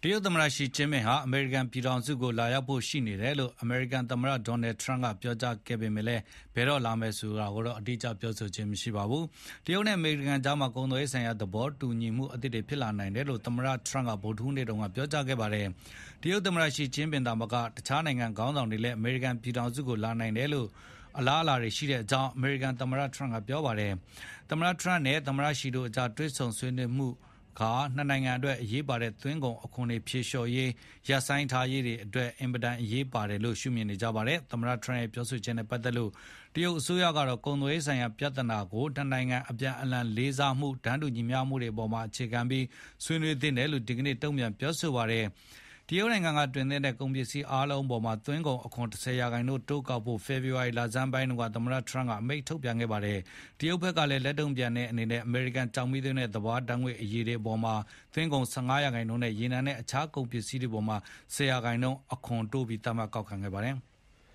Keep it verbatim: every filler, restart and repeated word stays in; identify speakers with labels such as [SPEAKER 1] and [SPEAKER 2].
[SPEAKER 1] တရုတ်သမ္မတရှီကျင်းပင်ဟာအမေရိကန်ပြည်ထောင်စုကိုလာရောက်ဖို့ရှိနေတယ်လို့အမေရိကန်သမ္မတဒေါ်နယ်ထရန့်ကပြောကြားခဲ့ပေမဲ့လည်းဘယ်တော့လာမယ်ဆိုတာကိုတော့အတိအကျပြောဆိုခြင်းမရှိပါဘူး။တရုတ်နဲ့အမေရိကန်ကြားမှာကုန်သွယ်ရေးဆိုင်ရာသဘောတူညီမှုအသစ်တွေဖြစ်လာနိုင်တယ်လို့သမ္မတထရန့်ကဗုဒ္ဓဟူးနေ့တုန်းကပြောကြားခဲ့ပါတယ်။တရုတ်သမ္မတရှီကျင်းပင်သာမကတခြားနိုင်ငံခေါင်းဆောင်တွေလည်းအမေရိကန်ပြည်ထောင်စုကိုလာနိုင်တယ်လို့အလားအလာတွေရှိတဲ့အကြောင်းအမေရိကန်သမ္မတထရန့်ကပြောပါတယ်။သမ္မတထရန့်နဲ့သမ္မတရှီတို့အကြားတွေ့ဆုံဆွေးနွေးမှုကနှစ်နိုင်ငံအတွက်အရေးပါတဲ့သွင်းကုန်အခွန်တွေဖြေလျှော်ရေးရပ်ဆိုင်းထားရေးတွေအတွက်အင်ပဒန်အရေးပါတယ်လို့ရှုမြင်နေကြပါတယ်။သမ္မတထရန့်ရဲ့ပြောဆိုချက်နဲ့ပတ်သက်လို့တရုတ်အစိုးရကတော့ကုန်သွယ်ရေးဆိုင်ရာပြဿနာကိုတနိုင်ငံအပြန်အလှန်လေးစားမှုတန်းတူညီမျှမှုတွေပေါ်မှာအခြေခံပြီးဆွေးနွေးသင့်တယ်လို့ဒီကနေ့တုံ့ပြန်ပြောဆိုပါတယ်။တရုတ်နိုင်ငံကတွင်တဲ့ကုန်ပစ္စည်းအားလုံးပေါ်မှာသွင်းကုန်အခွန်၁၀ရာခိုင်နှုန်းတိုးကောက်ဖို့ဖေဖော်ဝါရီလဆန်းပိုင်းကသမ္မတထရန့်ကအမိန့်ထုတ်ပြန်ခဲ့ပါတယ်။တရုတ်ဘက်ကလည်းလက်တုံ့ပြန်တဲ့အနေနဲ့အမေရိကန်ကြောင်မီးသွင်းတဲ့သဘာဝဓာတ်ငွေ့အရည်တွေပေါ်မှာသွင်းကုန်၁၅ရာခိုင်နှုန်းနဲ့ရေနံနဲ့အခြားကုန်ပစ္စည်းတွေပေါ်မှာ၁၀ရာခိုင်နှုန်းအခွန်တိုးပြီးသတ်မှတ်ကောက်ခံခဲ့ပါတယ်။